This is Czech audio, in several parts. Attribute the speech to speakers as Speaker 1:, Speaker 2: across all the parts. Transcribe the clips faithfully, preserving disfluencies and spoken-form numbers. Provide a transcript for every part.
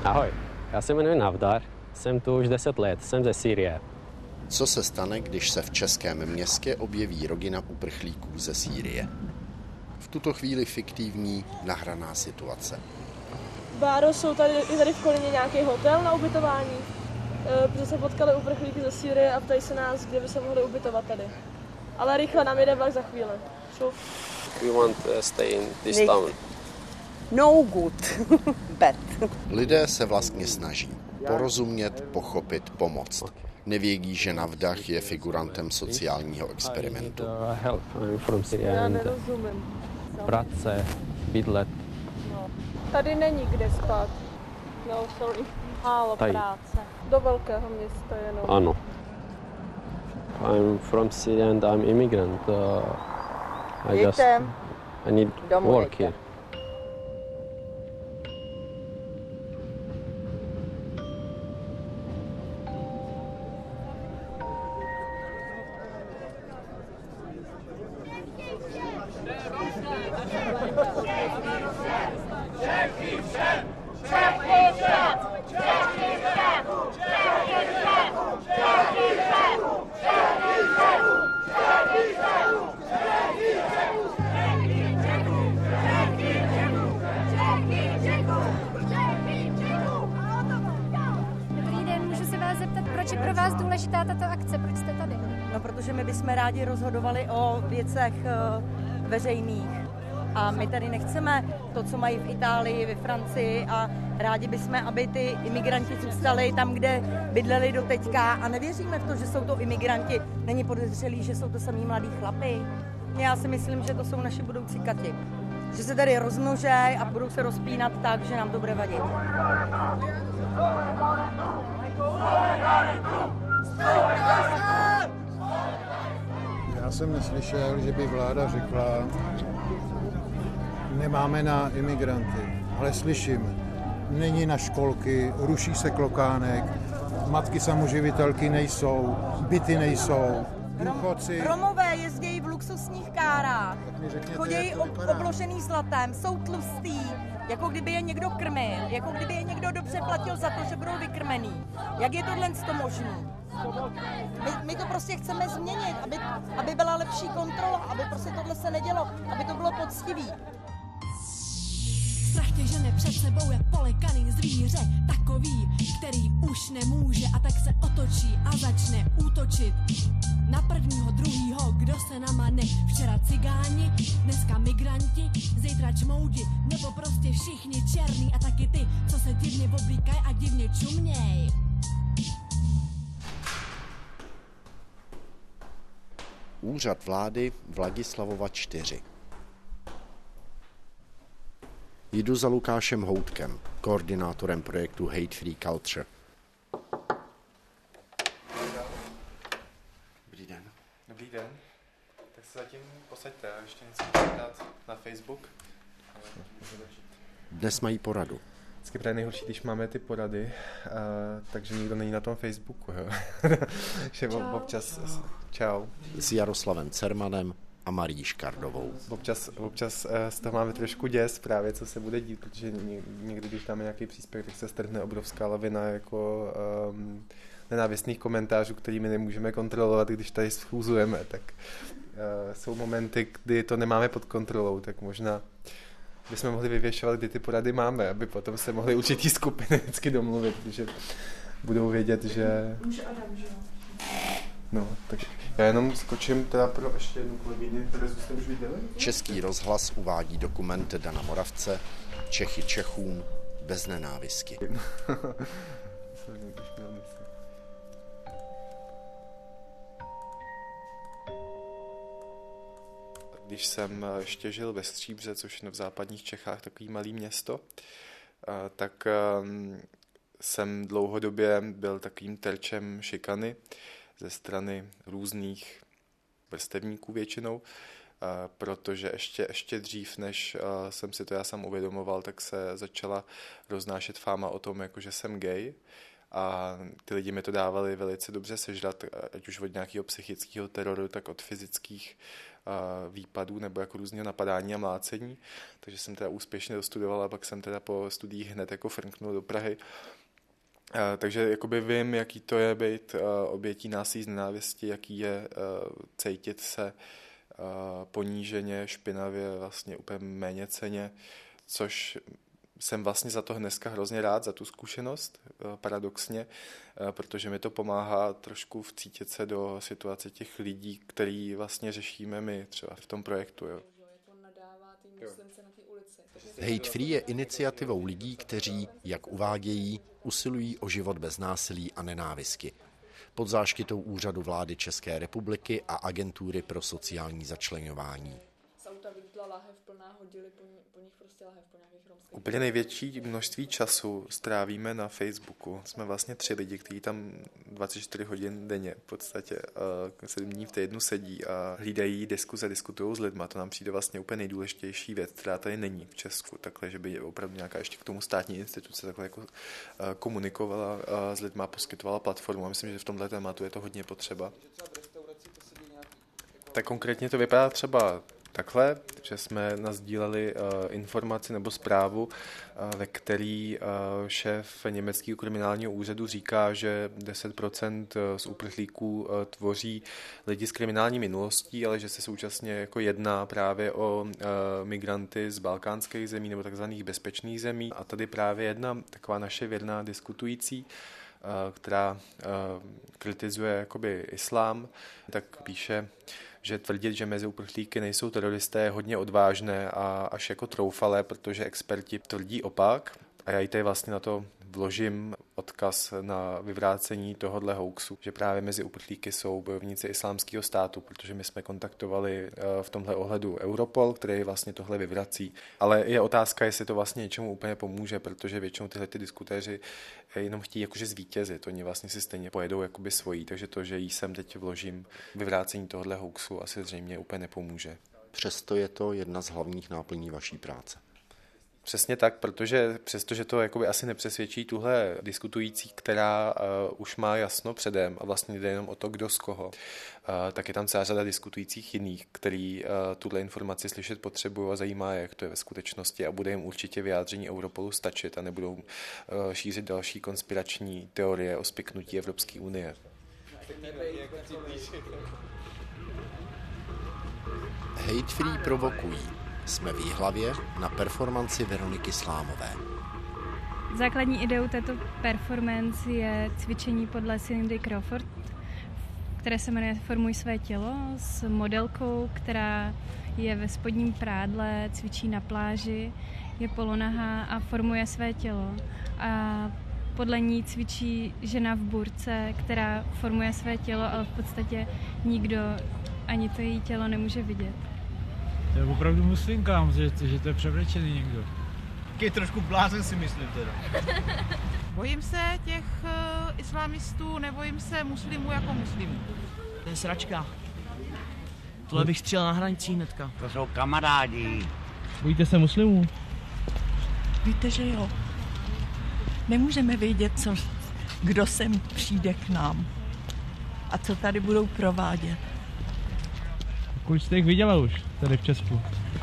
Speaker 1: Ahoj, já se jmenuji Navdar, jsem tu už deset let, jsem ze Sýrie.
Speaker 2: Co se stane, když se v českém městě objeví rodina uprchlíků ze Sýrie? V tuto chvíli fiktivní nahraná situace.
Speaker 3: Báro, jsou tady, je tady v Kolíně nějaký hotel na ubytování? E, protože se potkali uprchlíky ze Sýrie a ptají se nás, kde by se mohli ubytovat tady. Ale rychle, nám jede vlak za chvíli. Šup.
Speaker 1: We want to stay in this town.
Speaker 4: No good, bad.
Speaker 2: Lidé se vlastně snaží porozumět, pochopit, pomoct. Nevědí, že Navdar je figurantem sociálního experimentu.
Speaker 1: Help, I'm from Syria.
Speaker 3: Já nerozumím.
Speaker 1: Práce, bydlet.
Speaker 3: No. Tady není kde spát. No, sorry. Málo
Speaker 1: Tady.
Speaker 3: práce. Do velkého města jenom.
Speaker 1: Ano. I'm from Syria and I'm immigrant. Uh, I just I need work here.
Speaker 5: Proč je pro vás důležitá tato akce? Proč jste tady?
Speaker 4: No, protože my bychom rádi rozhodovali o věcech uh, veřejných. A my tady nechceme to, co mají v Itálii, ve Francii a rádi bychom, aby ty imigranti zůstali tam, kde bydleli do teďka a nevěříme v to, že jsou to imigranti. Není podezřelý, že jsou to samý mladí chlapi. Já si myslím, že to jsou naši budoucí kati. Že se tady rozmnožej a budou se rozpínat tak, že nám to bude vadit.
Speaker 6: Já jsem neslyšel, že by vláda řekla, nemáme na imigranty, ale slyším, není na školky, ruší se klokánek, matky samoživitelky nejsou, byty nejsou, důchodci.
Speaker 4: Romové jezdí v luxusních kárách, chodí ob, obložený zlatem, jsou tlustý, jako kdyby je někdo krmil, jako kdyby je někdo dobře platil za to, že budou vykrmený. Jak je tohle to možný? My, my to prostě chceme změnit, aby, aby byla lepší kontrola, aby prostě tohle se nedělo, aby to bylo poctivý.
Speaker 7: Strach tě žene před sebou je polekaný zvíře, takový, který už nemůže a tak se otočí a začne útočit. Na prvního, druhýho, kdo se namane, včera cigáni, dneska migranti, zítra čmoudi, nebo prostě všichni černý a taky ty, co se divně oblíkaj a divně čuměj.
Speaker 2: Úřad vlády Vladislavova čtyři. Jdu za Lukášem Houtkem, koordinátorem projektu Hate Free Culture.
Speaker 8: Dobrý den. Dobrý den. Tak se zatím posaďte, já ještě něco chci dát na Facebook.
Speaker 2: Dnes mají poradu.
Speaker 8: Vždycky právě nejhorší, když máme ty porady, uh, takže nikdo není na tom Facebooku. Jo? Že
Speaker 3: Čau.
Speaker 8: občas... Čau.
Speaker 2: S Jaroslavem Cermanem a Marí Škardovou.
Speaker 8: Občas, občas uh, z toho máme trošku děs právě, co se bude dít, protože někdy, když dáme nějaký příspěvek, tak se strhne obrovská lavina jako um, nenávistných komentářů, kterými nemůžeme kontrolovat, když tady schůzujeme. Tak uh, jsou momenty, kdy to nemáme pod kontrolou, tak možná bychom mohli vyvěšovat, kdy ty porady máme, aby potom se mohli určitý skupiny vždycky domluvit, protože budou vědět, že...
Speaker 3: Může Adam, že jo?
Speaker 8: No, tak já jenom skočím teda pro ještě jednu kolegyni, které jste už viděli.
Speaker 2: Český rozhlas uvádí dokument Dana Moravce Čechy Čechům bez nenávisti. Když jsem ještě žil ve Stříbře, což je v západních Čechách takový malý město, tak jsem dlouhodobě byl takovým terčem šikany ze strany různých vrstevníků většinou, protože ještě, ještě dřív, než jsem si to já sám uvědomoval, tak se začala roznášet fáma o tom, jako že jsem gay. A ty lidi mi to dávali velice dobře sežrat, ať už od nějakého psychického teroru, tak od fyzických výpadů nebo jako různého napadání a mlácení, takže jsem teda úspěšně dostudoval a pak jsem teda po studiích hned jako frnknul do Prahy. Uh, takže jakoby vím, jaký to je být uh, obětí násilí z nenávisti, jaký je uh, cítit se uh, poníženě, špinavě, vlastně úplně méněcenně, což jsem vlastně za to dneska hrozně rád, za tu zkušenost, uh, paradoxně, uh, protože mi to pomáhá trošku vcítit se do situace těch lidí, který vlastně řešíme my třeba v tom projektu. Jo.
Speaker 9: Hate Free je iniciativou lidí, kteří, jak uvádějí, usilují o život bez násilí a nenávisti. Pod záštitou Úřadu vlády České republiky a Agentury pro sociální začleňování.
Speaker 2: Úplně největší množství času strávíme na Facebooku. Jsme vlastně tři lidi, kteří tam dvacet čtyři hodin denně v podstatě sedm dní v týdnu sedí a hlídají diskuze, diskutují s lidma. To nám přijde vlastně úplně nejdůležitější věc, která tady není v Česku. Takhle, že by opravdu nějaká ještě k tomu státní instituce takhle jako komunikovala s lidma a poskytovala platformu. A myslím, že v tomhle tématu je to hodně potřeba. Tak konkrétně to vypadá třeba takhle, že jsme nasdíleli uh, informaci nebo zprávu, uh, ve který uh, šéf německého kriminálního úřadu říká, že deset procent z uprchlíků uh, tvoří lidi s kriminální minulostí, ale že se současně jako jedná právě o uh, migranty z balkánských zemí nebo takzvaných bezpečných zemí. A tady právě jedna taková naše věrná diskutující, uh, která uh, kritizuje jakoby islám, tak píše, že tvrdit, že mezi uprchlíky nejsou teroristé, je hodně odvážné a až jako troufalé, protože experti tvrdí opak. A já i tady vlastně na to vložím odkaz na vyvrácení tohohle hoaxu, že právě mezi uprchlíky jsou bojovníci Islámského státu, protože my jsme kontaktovali v tomhle ohledu Europol, který vlastně tohle vyvrací. Ale je otázka, jestli to vlastně něčemu úplně pomůže, protože většinou tyhle ty diskutéři jenom chtějí jakože zvítězit. Oni vlastně si stejně pojedou jakoby svojí, takže to, že jí sem teď vložím vyvrácení tohohle hoaxu, asi zřejmě úplně nepomůže.
Speaker 9: Přesto je to jedna z hlavních náplní vaší práce.
Speaker 2: Přesně tak, protože přestože to jakoby asi nepřesvědčí tuhle diskutující, která uh, už má jasno předem a vlastně jde jenom o to, kdo z koho, uh, tak je tam celá řada diskutujících jiných, který uh, tuhle informaci slyšet potřebují a zajímá, jak to je ve skutečnosti a bude jim určitě vyjádření Europolu stačit a nebudou uh, šířit další konspirační teorie o spiknutí Evropské unie.
Speaker 9: Hate Free provokují. Jsme v Jihlavě na performanci Veroniky Slámové.
Speaker 10: Základní ideou této performance je cvičení podle Cindy Crawford, které se jmenuje Formuj své tělo, s modelkou, která je ve spodním prádle, cvičí na pláži, je polonahá a formuje své tělo. A podle ní cvičí žena v burce, která formuje své tělo, ale v podstatě nikdo ani to její tělo nemůže vidět.
Speaker 11: To je opravdu muslimka, že, že to je převlečený někdo.
Speaker 12: Taky trošku blázen si myslím teda.
Speaker 13: Bojím se těch uh, islámistů, nebojím se muslimů jako muslimů.
Speaker 12: To je sračka. Tohle bych střílel na hranici hnedka.
Speaker 14: To jsou kamarádi.
Speaker 11: Bojíte se muslimů?
Speaker 15: Víte, že jo. Nemůžeme vědět, co, kdo sem přijde k nám a co tady budou provádět.
Speaker 11: Kolik jste jich viděla už tady v Česku?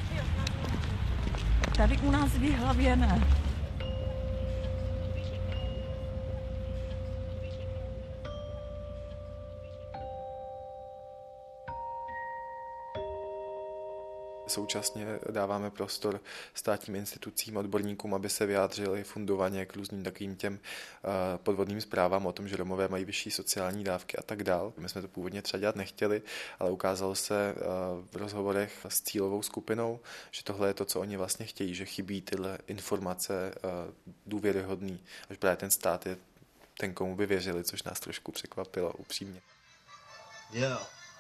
Speaker 15: Tady u nás v Jihlavě ne.
Speaker 2: Současně dáváme prostor státním institucím, odborníkům, aby se vyjádřili fundovaně k různým takovým těm podvodným zprávám o tom, že Romové mají vyšší sociální dávky a tak dál. My jsme to původně třeba dělat nechtěli, ale ukázalo se v rozhovorech s cílovou skupinou, že tohle je to, co oni vlastně chtějí, že chybí tyhle informace důvěryhodný, až právě ten stát je ten, komu by věřili, což nás trošku překvapilo upřímně.
Speaker 16: Jo.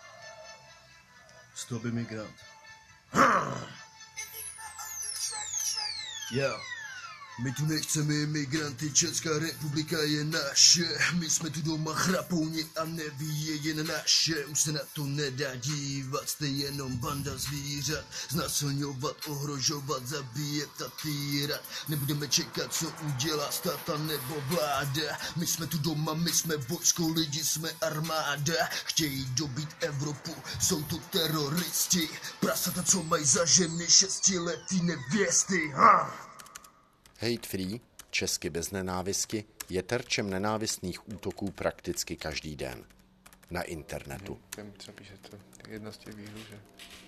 Speaker 16: Stop imigrant. Jo.
Speaker 14: My tu nechceme imigranty, Česká republika je naše. My jsme tu doma chrapouni a neví je jen naše. Už se na to nedá dívat, jste jenom banda zvířat. Znasilňovat, ohrožovat, zabíjet a týrat. Nebudeme čekat, co udělá stát nebo vláda. My jsme tu doma, my jsme vojsko, lidi jsme armáda. Chtějí dobít Evropu, jsou to teroristi. Prasata, co mají za ženy šestiletý nevěsty. Ha!
Speaker 9: Hate free, česky bez nenávistky, je terčem nenávistných útoků prakticky každý den. Na internetu.
Speaker 2: Tam třeba píše to jedna z těch výhrů, že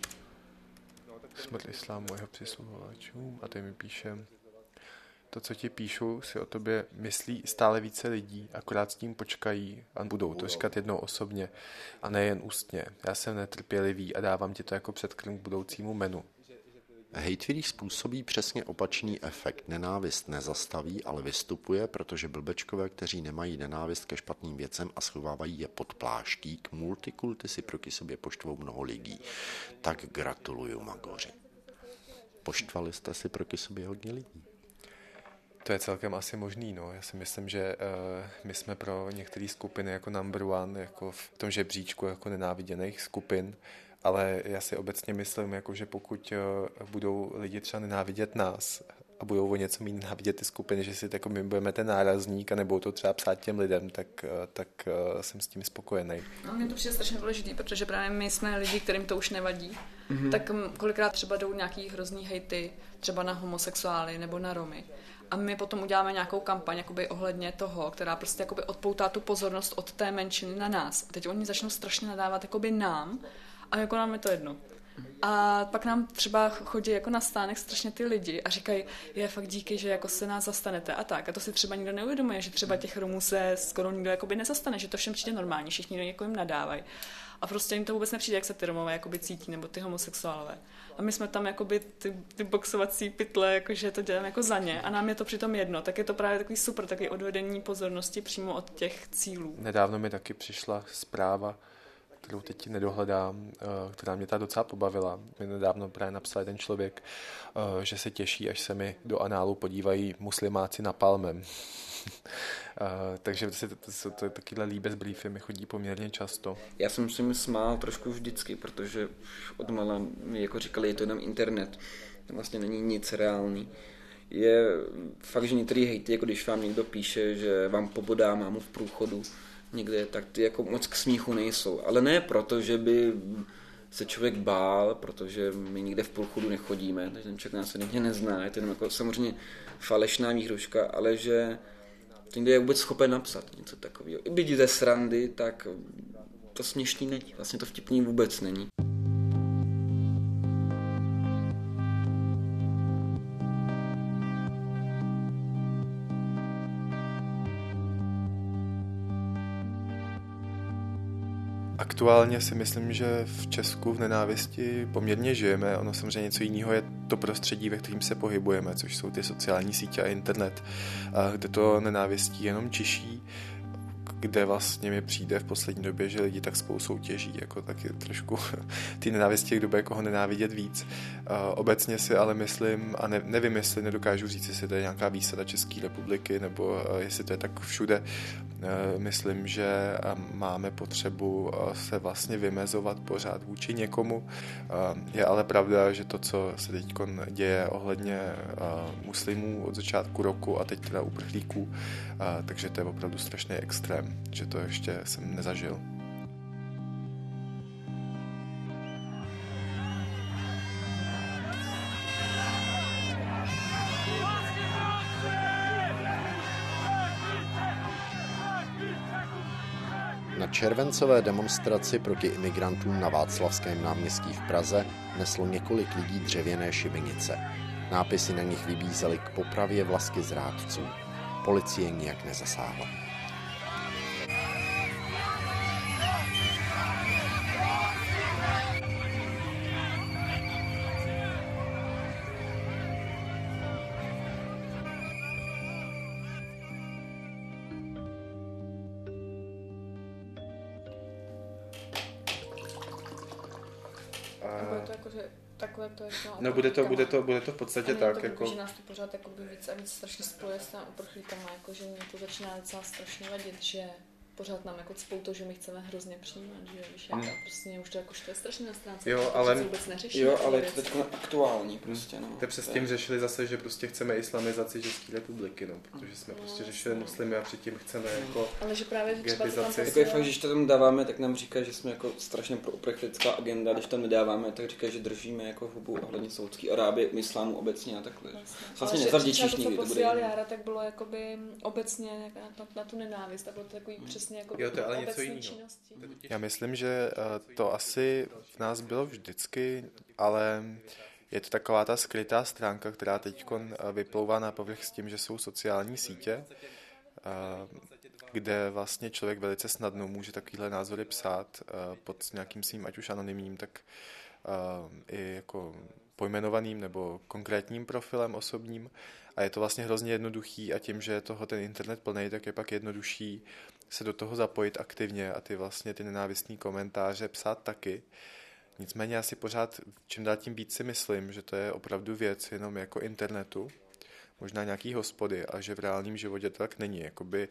Speaker 2: smrt islámu jeho přisluhovačům, a tady mi píše: to, co ti píšu, si o tobě myslí stále více lidí, akorát s tím počkají a budou to říkat jednou osobně a nejen ústně. Já jsem netrpělivý a dávám ti to jako předkrm k budoucímu menu.
Speaker 9: Hate způsobí přesně opačný efekt. Nenávist nezastaví, ale vystupuje, protože blbečkové, kteří nemají nenávist ke špatným věcem a schovávají je pod pláštík, multikulty si proti sobě poštvou mnoho lidí. Tak gratuluju, Magoři. Poštvali jste si proti sobě hodně lidí?
Speaker 2: To je celkem asi možný, no. Já si myslím, že uh, my jsme pro některé skupiny jako number one, jako v tom žebříčku jako nenáviděných skupin, ale já si obecně myslím, jako, že pokud uh, budou lidi třeba nenávidět nás a budou o něco méně nenávidět ty skupiny, že si jako my budeme ten nárazník a nebudou to třeba psát těm lidem, tak, uh, tak uh, jsem s tím spokojený.
Speaker 16: No, mě to přijde strašně důležitý, protože právě my jsme lidi, kterým to už nevadí,
Speaker 2: Mhm.
Speaker 16: tak kolikrát třeba jdou nějaký hrozný hejty, třeba na homosexuály nebo na Romy. A my potom uděláme nějakou kampaň jakoby ohledně toho, která prostě jakoby odpoutá tu pozornost od té menšiny na nás. A teď oni začnou strašně nadávat jakoby nám a jako nám je to jedno. A pak nám třeba chodí jako na stánek strašně ty lidi a říkají, je fakt díky, že jako se nás zastanete a tak. A to si třeba nikdo neuvědomuje, že třeba těch Romů se skoro nikdo jakoby nezastane, že to všem přijde normální, všichni jako jim nadávají. A prostě jim to vůbec nepřijde, jak se ty Romové jakoby cítí, nebo ty homosexuálové. A my jsme tam jakoby ty, ty boxovací pytle, jakože to děláme jako za ně a nám je to přitom jedno. Tak je to právě takový super, takový odvedení pozornosti přímo od těch cílů.
Speaker 2: Nedávno mi taky přišla zpráva, kterou teď nedohledám, která mě ta docela pobavila. Mi nedávno právě napsal ten člověk, že se těší, až se mi do análu podívají muslimáci na palmem. Takže to, to, to, takovýhle líbezbriefy mi chodí poměrně často.
Speaker 17: Já jsem si mi smál trošku vždycky, protože odmala mi jako říkali, je to jenom internet. Vlastně není nic reálný. Je fakt, že některý hejty, jako když vám někdo píše, že vám pobodá mámu v průchodu někde, tak ty jako moc k smíchu nejsou. Ale ne proto, že by se člověk bál, protože my nikde v průchodu nechodíme, takže ten člověk nás nikdy nezná, je to jenom jako samozřejmě falešná výhruška, ale že to někdo je vůbec schopen napsat něco takového. I byť ze srandy, tak to směšný není, vlastně to vtipný vůbec není.
Speaker 2: Aktuálně si myslím, že v Česku v nenávisti poměrně žijeme. Ono samozřejmě něco jiného je to prostředí, ve kterém se pohybujeme, což jsou ty sociální sítě a internet, kde to nenávistí jenom čiší, kde vlastně mi přijde v poslední době, že lidi tak spolu soutěží, jako taky trošku ty nenávisti, kdo bude koho nenávidět víc. Obecně si ale myslím, a ne, nevím, jestli nedokážu říct, jestli to je nějaká výsada České republiky, nebo jestli to je tak všude. Myslím, že máme potřebu se vlastně vymezovat pořád vůči někomu. Je ale pravda, že to, co se teď děje ohledně muslimů od začátku roku a teď teda uprchlíků, takže to je opravdu strašný extrém, že to ještě jsem nezažil.
Speaker 9: Na červencové demonstraci proti imigrantům na Václavském náměstí v Praze neslo několik lidí dřevěné šibenice. Nápisy na nich vybízely k popravě vlasky zrádců. Policie nijak nezasáhla.
Speaker 16: Nebo je to jako, že takhle to je to.
Speaker 8: No bude to, bude to, bude to v podstatě
Speaker 16: a
Speaker 8: tak.
Speaker 16: To
Speaker 8: jako...
Speaker 16: že nás to pořád jakoby víc a víc strašně spoje s těmi uprchlíkama, jako že mě to začíná docela strašně vadit, že pořád nám jako cpou to, že my chceme hrozně přijímat, že víš, jak, a prostě už to jako to je strašně na stránce,
Speaker 8: jo,
Speaker 16: to
Speaker 8: ale
Speaker 16: vůbec neřeší.
Speaker 17: Jo, ale je to teď aktuální prostě, no.
Speaker 8: Teď přes tím řešili zase, že prostě chceme islamizaci České republiky, no, protože jsme no, prostě řešili muslimy a předtím chceme jako
Speaker 16: ale že právě třeba to tam
Speaker 17: jako je fakt, že když to tam dáváme, tak nám říká, že jsme jako strašně pro uprchlická agenda, když tam nedáváme, tak říká, že držíme jako hubu ohledně Saúdské Arábie, islámu obecně a takhle. Vlastně nezavděčíš nikdy, to bude.
Speaker 16: Jára, tak bylo jakoby obecně na, na tu nenávist a bylo to takový přesně jako
Speaker 8: jo, to je ale něco jiného. Já myslím, že to asi v nás bylo vždycky, ale je to taková ta skrytá stránka, která teď vyplouvá na povrch s tím, že jsou sociální sítě, kde vlastně člověk velice snadno může takovýhle názory psát pod nějakým svým, ať už anonymním, tak i jako pojmenovaným nebo konkrétním profilem osobním. A je to vlastně hrozně jednoduchý a tím, že je toho ten internet plný, tak je pak jednodušší se do toho zapojit aktivně a ty vlastně ty nenávistný komentáře psát taky. Nicméně já si pořád čím dál tím víc si myslím, že to je opravdu věc jenom jako internetu, možná nějaký hospody a že v reálném životě to tak není. Jakoby,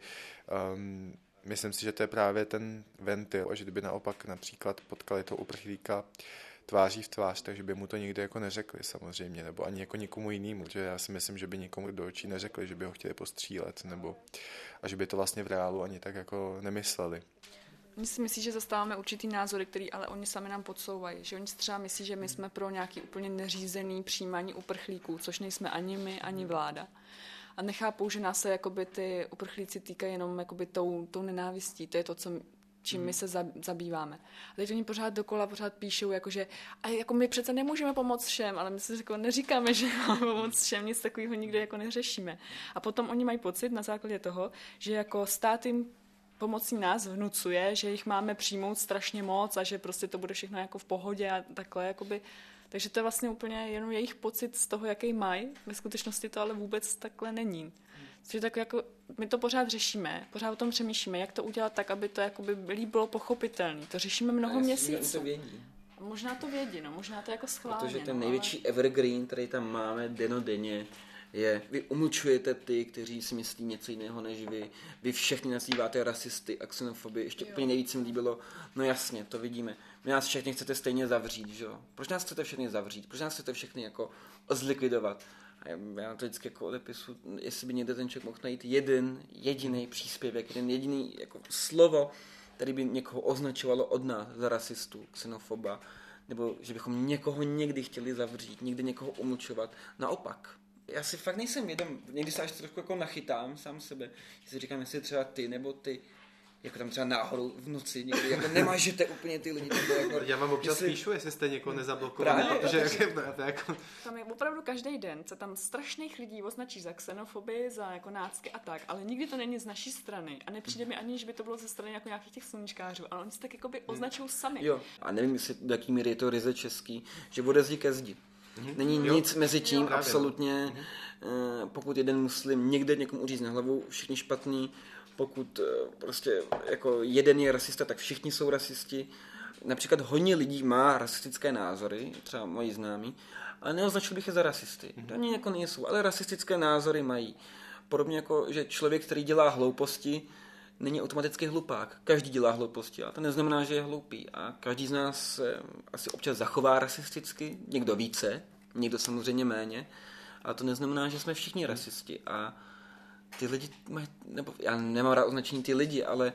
Speaker 8: um, myslím si, že to je právě ten ventil a že kdyby naopak například potkali toho uprchlíka tváří v tvář, takže by mu to nikdy jako neřekli samozřejmě, nebo ani jako nikomu jinému, že já si myslím, že by nikomu do očí neřekli, že by ho chtěli postřílet, nebo a že by to vlastně v reálu ani tak jako nemysleli.
Speaker 16: Oni si myslí, že zastáváme určitý názory, který ale oni sami nám podsouvají, že oni si třeba myslí, že my jsme pro nějaký úplně neřízený přijímání uprchlíků, což nejsme ani my, ani vláda. A nechápou, že nás se jakoby ty uprchlíci týkají jenom jakoby tou, tou nenávistí, to je to, co čím my se zabýváme. A teď oni pořád dokola pořád píšou, jakože a jako my přece nemůžeme pomoct všem, ale my si jako neříkáme, že máme pomoct všem, nic takového nikdy jako neřešíme. A potom oni mají pocit na základě toho, že jako stát jim pomocí nás vnucuje, že jich máme přijmout strašně moc a že prostě to bude všechno jako v pohodě a takhle, jakoby. Takže to je vlastně úplně jenom jejich pocit z toho, jaký mají. Ve skutečnosti to ale vůbec takhle není. Což tak jako, my to pořád řešíme, pořád o tom přemýšlíme, jak to udělat tak, aby to jakoby bylo pochopitelné. To řešíme mnoho měsíců.
Speaker 17: To vědí.
Speaker 16: Možná to vědí, no, možná to jako schválně.
Speaker 17: Protože ten
Speaker 16: no,
Speaker 17: největší
Speaker 16: ale...
Speaker 17: evergreen, který tam máme denodenně, je, vy umlčujete ty, kteří si myslí něco jiného než vy, vy všechny nazýváte rasisty a xenofoby, ještě jo. Úplně nejvíc se mi líbilo, no jasně, to vidíme, my nás všechny chcete stejně zavřít, že jo, proč nás chcete všechny zavřít, proč nás chcete všechny jako zlikvidovat, a já, já na to vždycky jako odepisu, jestli by někde ten člověk mohl najít jeden jediný příspěvek, jeden jediný jako slovo, který by někoho označovalo od nás za rasistu, xenofoba, nebo že bychom někoho někdy chtěli zavřít, někdy někoho umlčovat, naopak. Já si fakt nejsem vědom, někdy se až trošku jako nachytám sám sebe, že si říkám, jestli třeba ty nebo ty, jako tam třeba náhodou v noci někdy, jako nemážete úplně ty lidi. Jako,
Speaker 8: já mám občas jestli... píšu, jestli jste někoho nezablokovaný, protože jak je, to jako...
Speaker 16: Tam je opravdu každý den, se tam strašných lidí označí za xenofobii, za jako nácky a tak, ale nikdy to není z naší strany a nepřijde mi ani, že by to bylo ze strany jako nějakých těch sluníčkářů, ale oni se tak jakoby označují sami.
Speaker 17: Jo, a nevím, jestli do jaký míry je to ryze český, že ode zdi ke zdi. Není jo. Nic mezi tím, jo, absolutně, mm-hmm. pokud jeden muslim někde někomu uřízne hlavu, všichni špatný, pokud prostě jako jeden je rasista, tak všichni jsou rasisti. Například hodně lidí má rasistické názory, třeba moji známí, ale neoznačil bych je za rasisty. Mm-hmm. Oni jako nejsou, ale rasistické názory mají. Podobně jako, že člověk, který dělá hlouposti, není automaticky hlupák. Každý dělá hlouposti, ale to neznamená, že je hloupý. A každý z nás se asi občas zachová rasisticky, někdo více, někdo samozřejmě méně, ale to neznamená, že jsme všichni rasisti. A ty lidi mají, nebo já nemám rád označení ty lidi, ale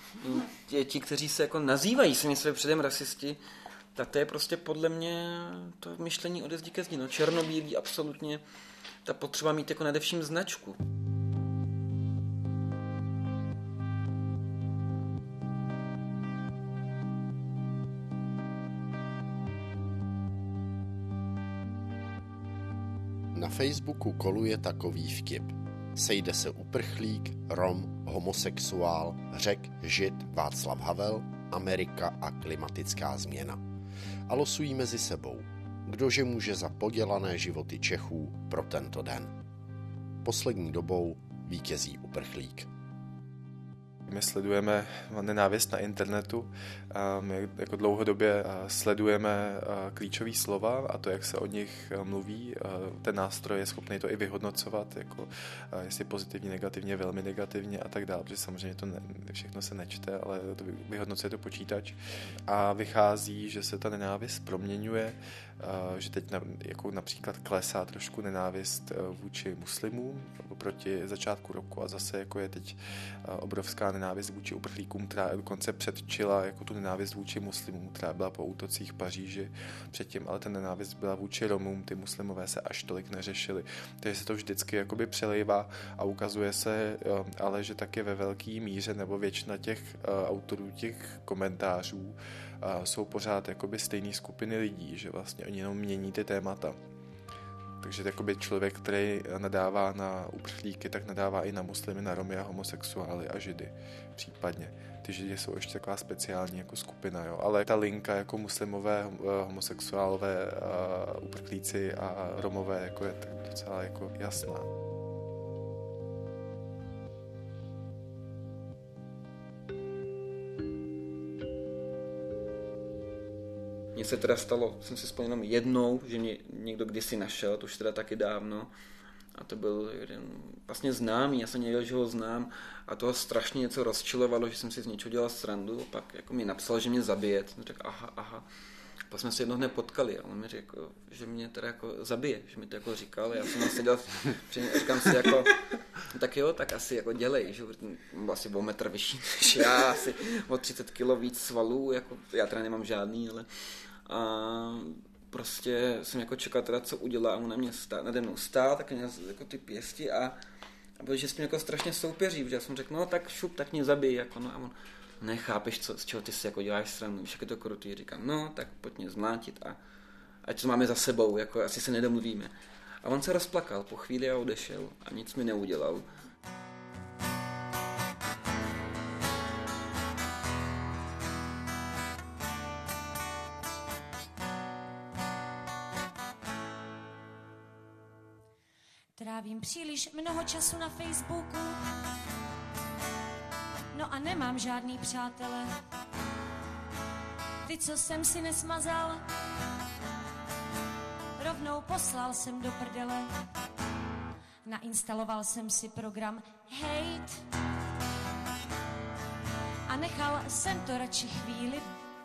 Speaker 17: tě, ti, kteří se jako nazývají sami sebe předem rasisti, tak to je prostě podle mě to myšlení ode zdi ke zdi. No, černobílý, absolutně ta potřeba mít jako nadevším značku.
Speaker 9: Na Facebooku koluje takový vtip. Sejde se uprchlík, Rom, homosexuál, Řek, Žid, Václav Havel, Amerika a klimatická změna. A losují mezi sebou, kdože může za podělané životy Čechů pro tento den. Poslední dobou vítězí uprchlík.
Speaker 2: my sledujeme nenávist na internetu, my jako dlouhodobě sledujeme klíčové slova a to, jak se o nich mluví. Ten nástroj je schopný to i vyhodnocovat, jako jestli pozitivně, negativně, velmi negativně a tak dále, protože samozřejmě to ne, všechno se nečte, ale to vyhodnocuje to počítač a vychází, že se ta nenávist proměňuje, že teď na, jako například klesá trošku nenávist vůči muslimům oproti začátku roku a zase jako je teď obrovská nenávist vůči uprchlíkům, která dokonce předčila jako tu nenávist vůči muslimům, která byla po útocích v Paříži předtím, ale ta nenávist byla vůči Romům, ty muslimové se až tolik neřešili. Takže se to vždycky jakoby přelejvá a ukazuje se ale, že taky ve velké míře nebo většina těch autorů těch komentářů jsou pořád jakoby stejné skupiny lidí, že vlastně oni jenom mění ty témata. Takže jakoby člověk, který nadává na uprchlíky, tak nadává i na muslimy, na Romy a homosexuály a židy případně. Ty židi jsou ještě taková speciální jako skupina, jo. Ale ta linka jako muslimové, homosexuálové, uprchlíci a Romové jako je docela jako jasná.
Speaker 17: Mně se teda stalo, jsem si vzpomněl jenom jednou, že mě někdo kdysi našel, to už teda taky dávno, a to byl jeden vlastně známý, já jsem nevěděl, že ho znám a toho strašně něco rozčilovalo, že jsem si z něčeho dělal srandu, a pak jako mi napsal, že mě zabije, jsem řekl aha, aha. Pak jsme se jednou hned potkali a on mi řekl, že mě teda jako zabije, že mi to jako říkal, já jsem tam seděl, říkám si jako, tak jo, tak asi jako dělej, že byl asi o metr vyšší než já, asi o třicet kilo víc svalů, jako já teda nemám žádný, ale a prostě jsem jako čekal teda, co udělá, a on na mě stá, nade mnou stál, tak měl jako ty pěsti a, a byl, že s mě jako strašně soupeří, že já jsem řekl, no tak šup, tak mě zabij, jako no a on, nechápeš, co, z čeho ty si jako děláš srandu, víš, jak je to krutý, říkám, no tak pojď mě zmlátit a ať to máme za sebou, jako asi se nedomluvíme. A on se rozplakal po chvíli a odešel a nic mi neudělal.
Speaker 7: Trávím příliš mnoho času na Facebooku, no a nemám žádný přátele. Ty, co jsem si nesmazal, rovnou poslal jsem do prdele. Nainstaloval jsem si program Hate a nechal jsem to radši chvíli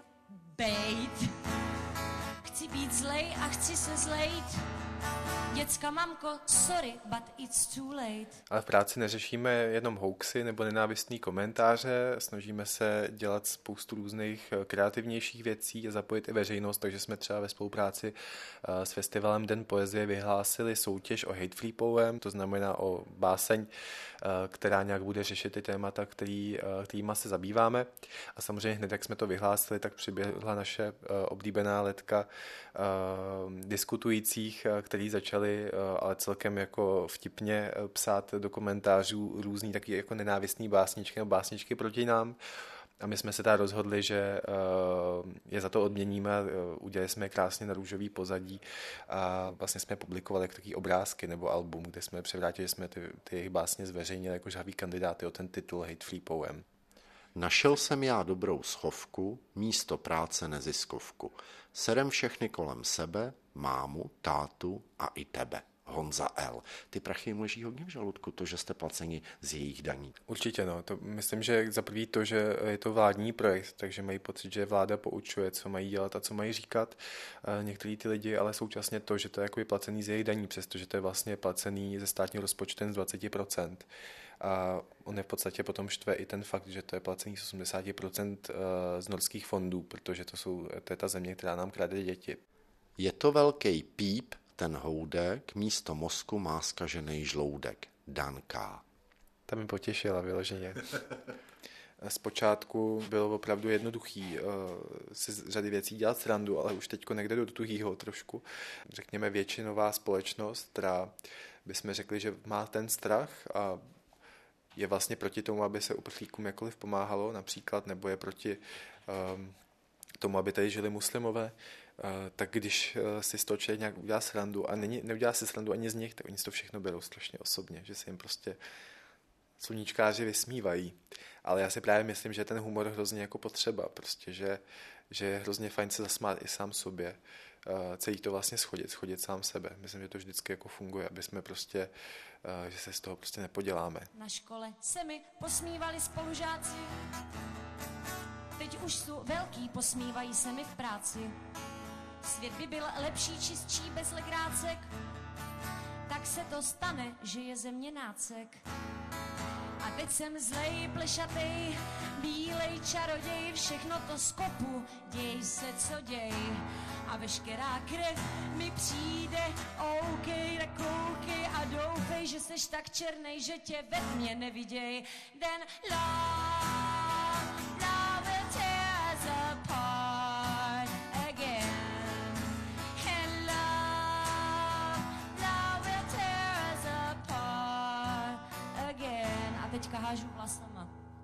Speaker 7: bejt. Chci být zlej a chci se zlejt. Děcka, mamko, sorry, but it's too late.
Speaker 2: Ale v práci neřešíme jenom hoaxy nebo nenávistný komentáře, snažíme se dělat spoustu různých kreativnějších věcí a zapojit i veřejnost, takže jsme třeba ve spolupráci s festivalem Den poezie vyhlásili soutěž o hate free poem, to znamená o báseň, která nějak bude řešit ty témata, který, kterýma se zabýváme. A samozřejmě hned, jak jsme to vyhlásili, tak přiběhla naše oblíbená letka diskutujících, který začali ale celkem jako vtipně psát do komentářů různý taky jako nenávistný básničky nebo básničky proti nám. A my jsme se teda rozhodli, že je za to odměníme, udělali jsme je krásně na růžový pozadí a vlastně jsme publikovali jako taky obrázky nebo album, kde jsme převrátili, že jsme ty, ty jejich básně zveřejnili jako žhavý kandidáty o ten titul Hate Free Poem.
Speaker 9: Našel jsem já dobrou schovku, místo práce neziskovku. Serem všechny kolem sebe, mámu, tátu a i tebe. Honza L. Ty prachy jim leží hodně v žaludku, to, že jste placeni z jejich daní.
Speaker 2: Určitě, no. To myslím, že za prvý to, že je to vládní projekt, takže mají pocit, že vláda poučuje, co mají dělat a co mají říkat. Některý ty lidi, ale současně to, že to je jako placený z jejich daní, přestože to je vlastně placený ze státního rozpočtem z dvacet procent. A on je v podstatě potom štve i ten fakt, že to je placený z osmdesát procent z norských fondů, protože to, jsou, to je ta země, která nám krade děti.
Speaker 9: Je to velký píp, ten houdek, místo mozku má zkažený žloudek. Dan K.
Speaker 2: Ta mi potěšila vyloženě. Zpočátku bylo opravdu jednoduchý uh, si z řady věcí dělat srandu, ale už teďko někde do tuhýho trošku. Řekněme většinová společnost, která bychom řekli, že má ten strach a je vlastně proti tomu, aby se uprchlíkům jakkoliv pomáhalo například, nebo je proti um, tomu, aby tady žili muslimové, uh, tak když uh, si z toho člověk nějak udělá srandu a není, neudělá si srandu ani z nich, tak oni si to všechno berou strašně osobně, že se jim prostě sluníčkáři vysmívají. Ale já si právě myslím, že ten humor hrozně jako potřeba, prostě, že, že je hrozně fajn se zasmát i sám sobě. Uh, celý to vlastně schodit, schodit sám sebe. Myslím, že to vždycky jako funguje, aby jsme prostě, uh, že se z toho prostě nepoděláme.
Speaker 18: Na škole se mi posmívali spolužáci, teď už jsou velký, posmívají se mi v práci. Svět by byl lepší, čistší, bez legrácek, tak se to stane, že je ze mě nácek. A teď jsem zlej, plešatej, bílej čaroděj, všechno to skopu, děj se, co děj. A veškerá krev mi přijde, OK, tak koukej a doufej, že seš tak černej, že tě ve tmě neviděj. Then love, love will tear us apart again. And love, love will tear us apart again. A teďka hážu hlasama.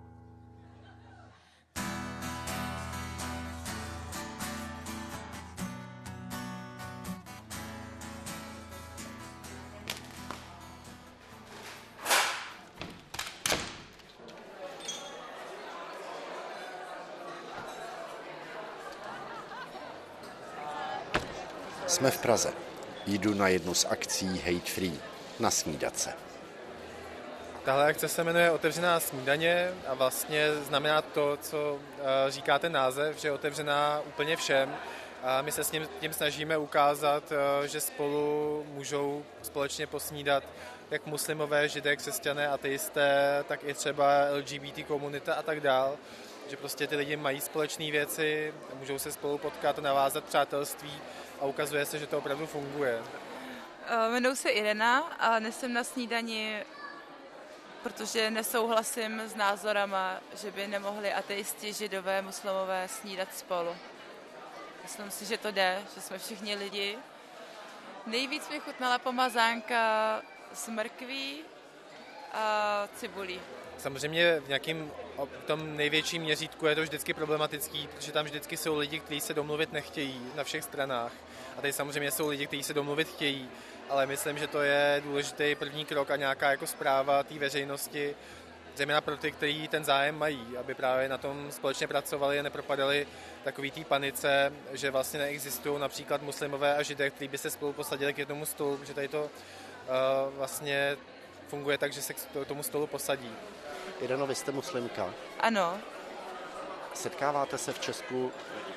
Speaker 9: Jsme v Praze. Jdu na jednu z akcí Hate Free, na snídat se.
Speaker 8: Tahle akce se jmenuje Otevřená snídaně a vlastně znamená to, co říká ten název, že je otevřená úplně všem. A my se s tím, tím snažíme ukázat, že spolu můžou společně posnídat jak muslimové, židé, křesťané, ateisté, tak i třeba L G B T komunita a tak dál. Že prostě ty lidi mají společné věci, můžou se spolu potkat, navázat přátelství a ukazuje se, že to opravdu funguje.
Speaker 19: Jmenuji se Irena a nesem na snídani, protože nesouhlasím s názorama, že by nemohli ateisti, židové, muslimové snídat spolu. Myslím si, že to jde, že jsme všichni lidi. Nejvíc mi chutnala pomazánka s mrkví a cibulí.
Speaker 8: Samozřejmě v nějakém tom největším měřítku je to vždycky problematický, protože tam vždycky jsou lidi, kteří se domluvit nechtějí na všech stranách. A tady samozřejmě jsou lidi, kteří se domluvit chtějí, ale myslím, že to je důležitý první krok a nějaká jako zpráva té veřejnosti, zejména pro ty, kteří ten zájem mají, aby právě na tom společně pracovali a nepropadali takový té panice, že vlastně neexistují například muslimové a židé, kteří by se spolu posadili k jednomu stolu, že tady to uh, vlastně funguje tak, že se k tomu stolu posadí.
Speaker 9: Ireno, vy jste muslimka.
Speaker 19: Ano.
Speaker 9: Setkáváte se v Česku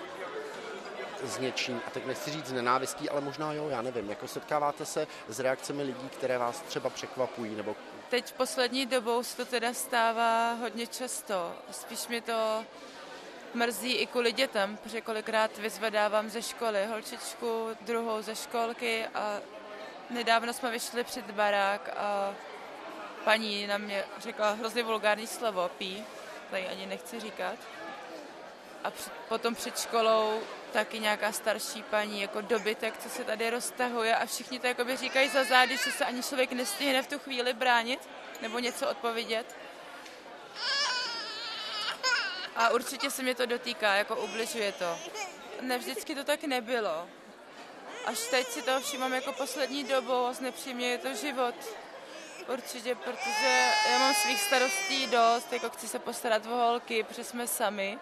Speaker 9: s něčím, a teď nechci říct nenávistí, ale možná jo, já nevím, jako setkáváte se s reakcemi lidí, které vás třeba překvapují, nebo...
Speaker 19: Teď poslední dobou se to teda stává hodně často. Spíš mi to mrzí i kvůli dětem, protože kolikrát vyzvedávám ze školy holčičku, druhou ze školky a nedávno jsme vyšli před barák a paní na mě řekla hrozně vulgární slovo, pí, tady ani nechci říkat. A před, potom před školou taky nějaká starší paní, jako dobytek, co se tady roztahuje a všichni to jakoby říkají za zády, že se ani člověk nestihne v tu chvíli bránit nebo něco odpovědět. A určitě se mě to dotýká, jako ubližuje to. Ne, vždycky to tak nebylo. Až teď si to všímám jako poslední dobou a znepříjemně je to život. Určitě, protože já mám svých starostí dost, jako chci se postarat o holky, protože jsme sami.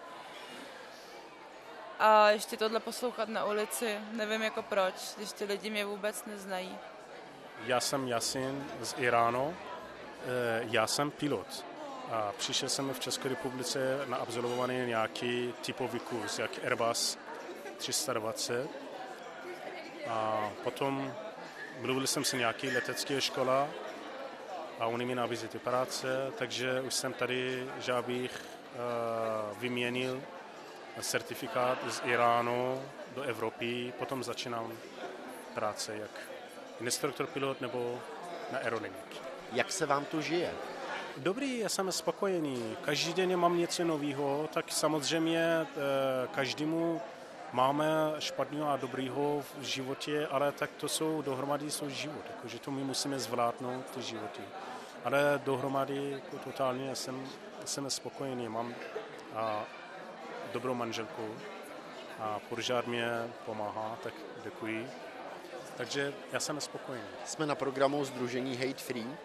Speaker 19: A ještě tohle poslouchat na ulici, nevím jako proč, když ty lidi mě vůbec neznají.
Speaker 20: Já jsem Yasin z Iránu, já jsem pilot. A přišel jsem v České republice na absolvovaný nějaký typový kurz, jak Airbus tři sta dvacet. A potom mluvil jsem se nějaký letecké škola a oni mi nabízí ty práce, takže už jsem tady, že abych uh, vyměnil certifikát z Iránu do Evropy, potom začínám práce jak instruktor pilot nebo na aerodynamiky.
Speaker 9: Jak se vám tu žije?
Speaker 20: Dobrý, já jsem spokojený. Každý den mám něco nového, tak samozřejmě každému máme špatného a dobrýho v životě, ale tak to jsou dohromady jsou život, jakože to my musíme zvládnout ty životy. Ale dohromady jako totálně jsem, jsem spokojený, mám a dobrou manželku a pořád mě pomáhá, tak děkuji. Takže já jsem spokojený.
Speaker 9: Jsme na programu Sdružení Hate Free.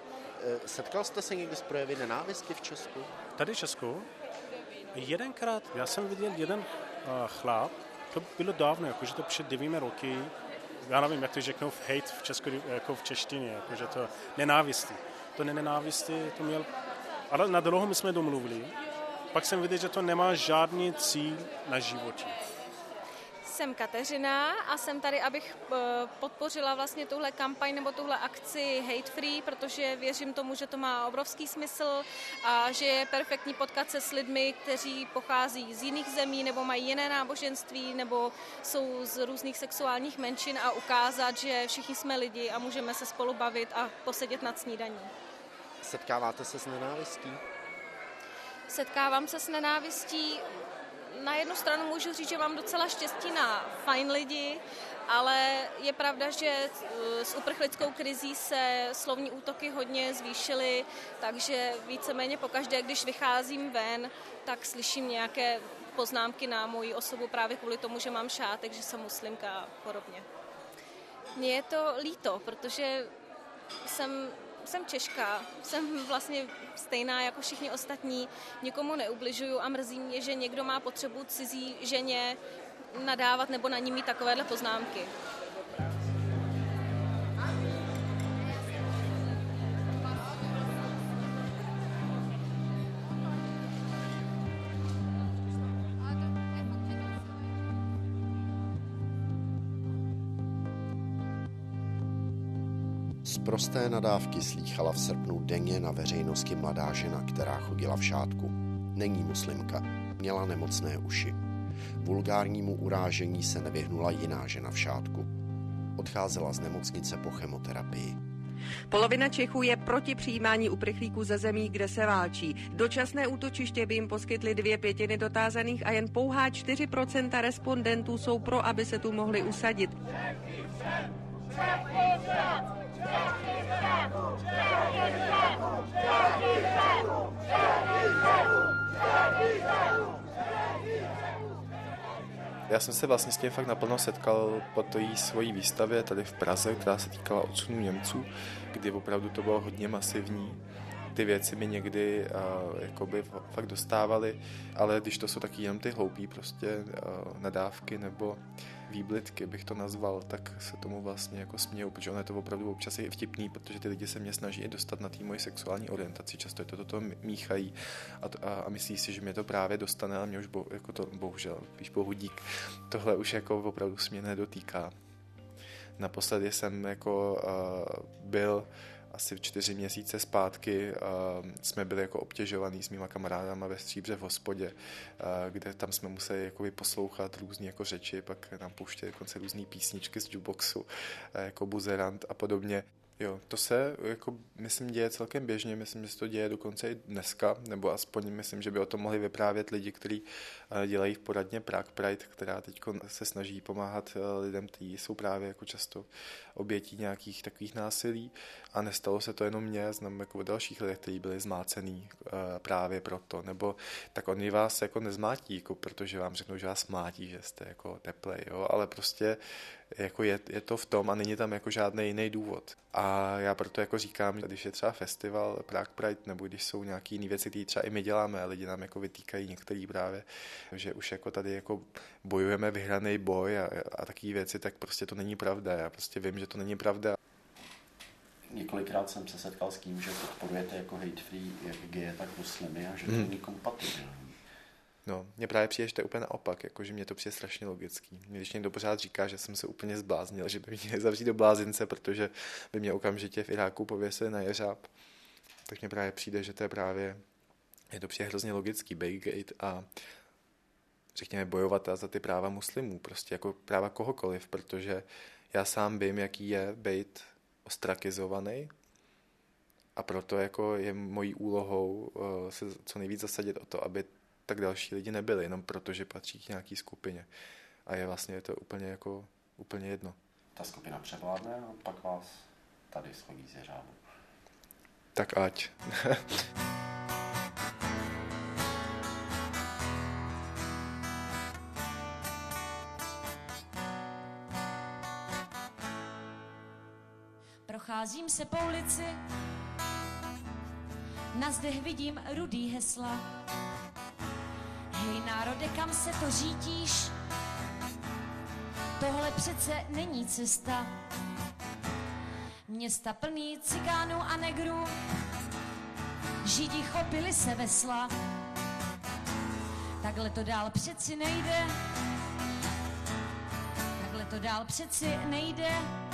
Speaker 9: Setkal jste se někdy s projevy nenávisti v Česku?
Speaker 20: Tady v Česku? Jedenkrát, já jsem viděl jeden uh, chlap, to bylo dávno, jakože to před dvěma roky, já nevím, jak to řeknou v hate v Česku, jako v češtině, jakože to nenávisti. To nenávisti, to měl, ale na dlouho my jsme domluvili, pak jsem viděl, že to nemá žádný cíl na životě.
Speaker 21: Jsem Kateřina a jsem tady, abych podpořila vlastně tuhle kampaň nebo tuhle akci Hate Free, protože věřím tomu, že to má obrovský smysl a že je perfektní potkat se s lidmi, kteří pochází z jiných zemí nebo mají jiné náboženství nebo jsou z různých sexuálních menšin a ukázat, že všichni jsme lidi a můžeme se spolu bavit a posedět nad snídaní.
Speaker 9: Setkáváte se s nenávistí?
Speaker 21: Setkávám se s nenávistí. Na jednu stranu můžu říct, že mám docela štěstí na fajn lidi, ale je pravda, že s uprchlickou krizí se slovní útoky hodně zvýšily, takže víceméně pokaždé, když vycházím ven, tak slyším nějaké poznámky na moji osobu právě kvůli tomu, že mám šátek, že jsem muslimka a podobně. Mně je to líto, protože jsem... Jsem Češka, jsem vlastně stejná jako všichni ostatní, nikomu neubližuju a mrzí mě, že někdo má potřebu cizí ženě nadávat nebo na ní mít takovéhle poznámky.
Speaker 9: Prosté nadávky slýchala v srpnu denně na veřejnosti mladá žena, která chodila v šátku. Není muslimka, měla nemocné uši. Vulgárnímu urážení se nevyhnula jiná žena v šátku. Odcházela z nemocnice po chemoterapii.
Speaker 22: Polovina Čechů je proti přijímání uprchlíků ze zemí, kde se válčí. Dočasné útočiště by jim poskytly dvě pětiny dotázaných a jen pouhá čtyři procenta respondentů jsou pro, aby se tu mohli usadit.
Speaker 2: Já jsem se vlastně s tím fakt naplno setkal po té svojí výstavě tady v Praze, která se týkala odsunu Němců, kdy opravdu to bylo hodně masivní. Ty věci mi někdy uh, jakoby fakt dostávaly, ale když to jsou taky jenom ty hloupý prostě uh, nadávky nebo výblitky, bych to nazval, tak se tomu vlastně jako směju, protože ono je to opravdu občas i vtipný, protože ty lidi se mě snaží i dostat na té moji sexuální orientaci, často je to toto míchají a, to, a, a myslí si, že mě to právě dostane, ale mě už bo, jako to bohužel, víš, bohu dík, tohle už jako opravdu se mě nedotýká. Naposledy jsem jako uh, byl asi čtyři měsíce zpátky uh, jsme byli jako obtěžovaný s mýma kamarádama ve Stříbře v hospodě, uh, kde tam jsme museli jakoby poslouchat různý jako řeči, pak nám pouštěli dokonce různý písničky z jukeboxu, uh, jako Buzerant a podobně. Jo, to se, jako, myslím, děje celkem běžně, myslím, že se to děje dokonce i dneska, nebo aspoň myslím, že by o tom mohli vyprávět lidi, kteří dělají v poradně Prague Pride, která teď se snaží pomáhat lidem, kteří jsou právě jako často obětí nějakých takových násilí a nestalo se to jenom mně, znám jako o dalších lidech, kteří byli zmácený právě proto, nebo tak oni vás jako nezmátí, jako protože vám řeknou, že vás mátí, že jste jako teplej, jo, ale prostě jako je, je to v tom a není tam jako žádný jiný důvod. A já proto jako říkám, když je třeba festival Prague Pride, nebo když jsou nějaké jiné věci, které třeba i my děláme, a lidi nám jako vytýkají některý právě, že už jako tady jako bojujeme vyhraný boj a, a takové věci, tak prostě to není pravda. Já prostě vím, že to není pravda.
Speaker 9: Několikrát jsem se setkal s tím, že podporujete jako hate free jak geje, tak muslimy a že to
Speaker 2: hmm.
Speaker 9: není kompatibilní.
Speaker 2: No, mně právě přijde, že to je úplně naopak, jakože mě to přijde strašně logický. Mě když někdo pořád říká, že jsem se úplně zbláznil, že by mě zavřít do blázince, protože by mě okamžitě v Iráku pověsili na jeřáb, tak mně právě přijde, že to je právě, je to přijde hrozně logický, Baygate a řekněme bojovat za ty práva muslimů, prostě jako práva kohokoliv, protože já sám vím, jaký je být ostrakizovaný a proto jako je mojí úlohou uh, se co nejvíc zasadit o to, aby tak další lidi nebyli, jenom proto, že patří k nějaký skupině. A je vlastně to úplně jako úplně jedno.
Speaker 9: Ta skupina převládne a pak vás tady schodí z jeřábu.
Speaker 2: Tak ať.
Speaker 18: Procházím se po ulici, Na zdech vidím rudý hesla. Hej národe, kam se to řídíš? Tohle přece není cesta. Města plný cikánů a negrů, Židi chopili se vesla. Takhle to dál přeci nejde. Takhle to dál přeci nejde.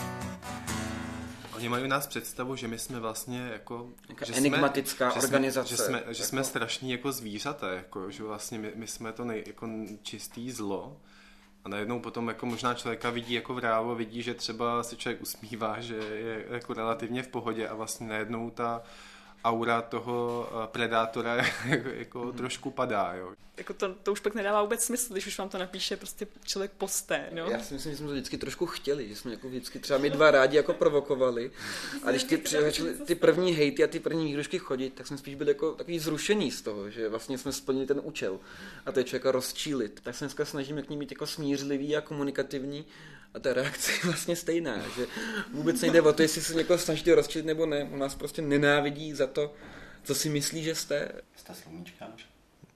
Speaker 2: Oni mají u nás představu, že my jsme vlastně jako...
Speaker 17: Že enigmatická
Speaker 2: jsme,
Speaker 17: organizace.
Speaker 2: Že jsme, že jsme,
Speaker 17: jako...
Speaker 2: že jsme strašní jako zvířata, jako, že vlastně my, my jsme to nej, jako čistý zlo. A najednou potom jako možná člověka vidí jako v reálu, vidí, že třeba si člověk usmívá, že je jako relativně v pohodě a vlastně najednou ta aura toho predátora jako, jako mm. trošku padá, jo.
Speaker 16: Jako to, to už pak nedává vůbec smysl, když už vám to napíše prostě člověk posté, no.
Speaker 17: Já si myslím, že jsme to vždycky trošku chtěli, že jsme jako vždycky třeba my dva rádi jako provokovali. A když ty, začali, ty první hejty a ty první výhrušky chodit, tak jsme spíš byli jako takový zrušení z toho, že vlastně jsme splnili ten účel. A to je člověka rozčílit. Tak se dneska snažíme k ní být jako smířlivý a komunikativní. A ta reakce je vlastně stejná, že vůbec nejde o to, jestli se někoho snažíte rozčilit nebo ne. On nás prostě nenávidí za to, co si myslí, že jste.
Speaker 1: Jste sluníčkář?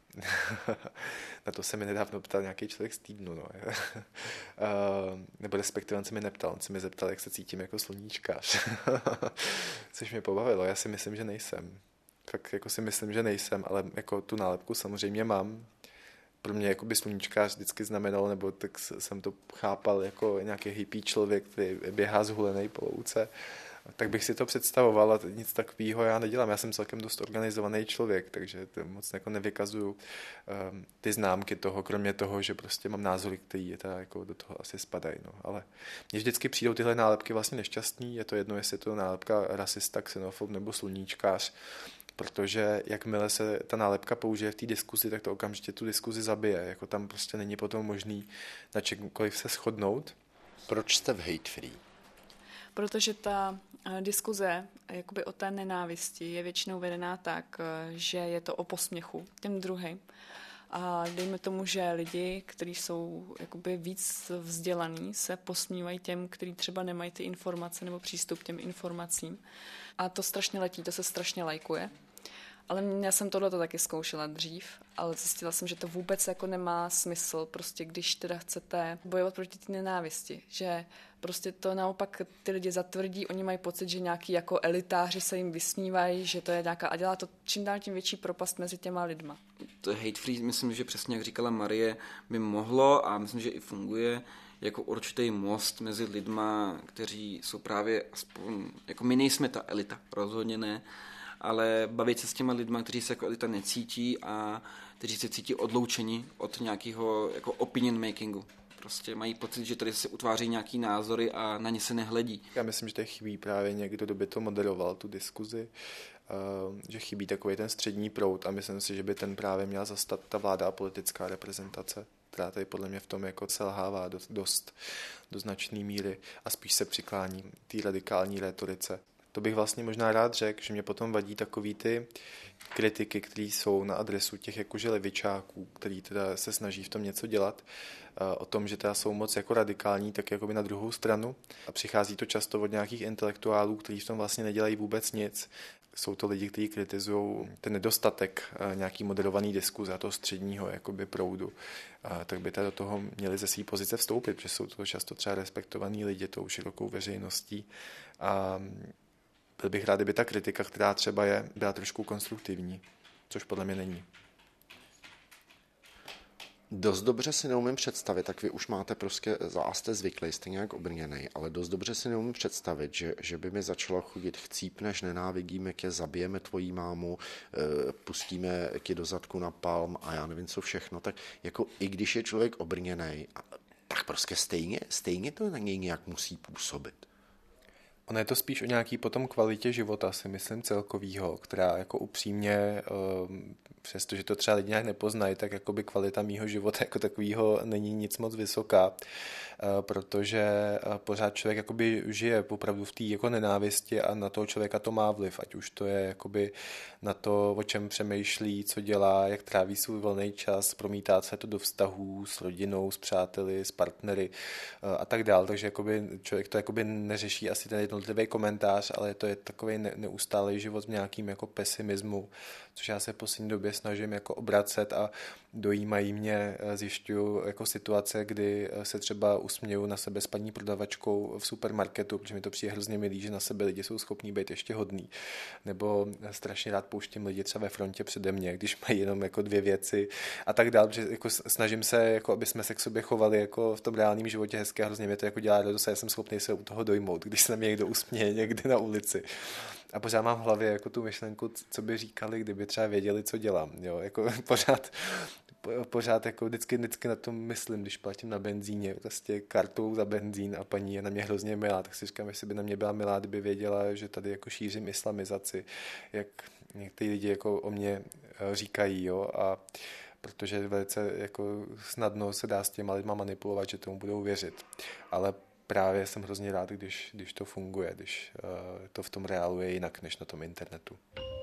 Speaker 2: Na to se mi nedávno ptal nějaký člověk z týdnu, no. uh, nebo respektive on se mi neptal, on se mi zeptal, jak se cítím jako sluníčkář. Což mě pobavilo, já si myslím, že nejsem. Fakt jako si myslím, že nejsem, ale jako tu nálepku samozřejmě mám. Pro mě jakoby sluníčkář vždycky znamenalo, nebo tak jsem to chápal jako nějaký hippie člověk, který běhá zhulenej po louce. Tak bych si to představoval a nic takového já nedělám. Já jsem celkem dost organizovaný člověk, takže to moc jako nevykazuju um, ty známky toho, kromě toho, že prostě mám názory, který teda jako do toho asi spadají. No. Ale mně vždycky přijdou tyhle nálepky vlastně nešťastný, je to jedno, jestli je to nálepka rasista, xenofob nebo sluníčkář, protože jakmile se ta nálepka použije v té diskuzi, tak to okamžitě tu diskuzi zabije. Jako tam prostě není potom možný na čemkoliv se shodnout.
Speaker 9: Proč jste v Hate Free?
Speaker 16: Protože ta diskuze jakoby o té nenávisti je většinou vedená tak, že je to o posměchu těm druhým. A dejme tomu, že lidi, kteří jsou jakoby víc vzdělaní, se posmívají těm, kteří třeba nemají ty informace nebo přístup k těm informacím. A to strašně letí, to se strašně lajkuje. Ale já jsem tohleto taky zkoušela dřív, ale zjistila jsem, že to vůbec jako nemá smysl, prostě když teda chcete bojovat proti té nenávisti, že prostě to naopak ty lidi zatvrdí, oni mají pocit, že nějaký jako elitáři se jim vysmívají, že to je nějaká, a dělá to čím dál tím větší propast mezi těma lidma.
Speaker 17: To hate free, myslím, že přesně jak říkala Marie, by mohlo a myslím, že i funguje jako určitý most mezi lidma, kteří jsou právě aspoň, jako my nejsme ta elita, rozhodně ne, ale bavit se s těma lidma, kteří se jako elita necítí a kteří se cítí odloučeni od nějakého jako opinion makingu. Prostě mají pocit, že tady se utváří nějaký názory a na ně se nehledí.
Speaker 2: Já myslím, že tady chybí právě někdo, kdo by to moderoval, tu diskuzi, že chybí takový ten střední proud a myslím si, že by ten právě měla zastat ta vláda a politická reprezentace, která tady podle mě v tom jako selhává dost, dost do značné míry a spíš se přiklání té radikální rétorice. To bych vlastně možná rád řekl, že mě potom vadí takový ty kritiky, které jsou na adresu těch jakože levičáků, který teda se snaží v tom něco dělat, o tom, že teda jsou moc jako radikální, tak jakoby na druhou stranu. A přichází to často od nějakých intelektuálů, kteří v tom vlastně nedělají vůbec nic. Jsou to lidi, kteří kritizují ten nedostatek nějaký moderovaný diskuze a toho středního jakoby proudu. A tak by teda do toho měli ze své pozice vstoupit, protože jsou to často třeba respektovaní lidi tou širokou veřejností. A byl bych rád, kdyby ta kritika, která třeba je, byla trošku konstruktivní, což podle mě není.
Speaker 9: Dost dobře si neumím představit, tak vy už máte prostě, a jste zvyklý, jste nějak obrněnej, ale dost dobře si neumím představit, že, že by mi začalo chodit chcípneš, nenávidíme tě, zabijeme tvojí mámu, pustíme tě do zadku na palm a já nevím co všechno, tak jako i když je člověk obrněnej, tak prostě stejně, stejně to na něj nějak musí působit.
Speaker 2: Ono je to spíš o nějaký potom kvalitě života, si myslím, celkovýho, která jako upřímně přestože to třeba lidi nějak nepoznají, tak jakoby kvalita mýho života jako takového není nic moc vysoká, protože pořád člověk jakoby žije opravdu v té jako nenávisti a na toho člověka to má vliv, ať už to je jakoby na to, o čem přemýšlí, co dělá, jak tráví svůj volný čas, promítá se to do vztahů s rodinou, s přáteli, s partnery a tak dál, takže jakoby člověk to jakoby neřeší asi ten jednotlivý komentář, ale to je takový neustálý život v nějakým jako pesimismu, což já se v poslední době snažím jako obracet a dojímají mě, zjišťuju jako situace, kdy se třeba usměju na sebe s paní prodavačkou v supermarketu, protože mi to přijde hrozně milý, že na sebe lidi jsou schopní být ještě hodný. Nebo strašně rád pouštím lidi třeba ve frontě přede mě, když mají jenom jako dvě věci a tak dál, že jako snažím se, jako aby jsme se k sobě chovali jako v tom reálném životě hezké a hrozně mě to jako dělá radost a já jsem schopný se u toho dojmout, když se na mě někdo usměje někde na ulici. A pořád mám v hlavě jako tu myšlenku, co by říkali, kdyby třeba věděli, co dělám. Jo? Jako pořád, pořád jako vždycky, vždycky na tom myslím, když platím na benzíně, prostě kartou za benzín a paní je na mě hrozně milá, tak si říkám, jestli by na mě byla milá, kdyby věděla, že tady jako šířím islamizaci, jak někteří lidi jako o mě říkají, jo, a protože velice jako snadno se dá s těma lidma manipulovat, že tomu budou věřit. Ale právě jsem hrozně rád, když, když to funguje, když uh, to v tom reálu je jinak, než na tom internetu.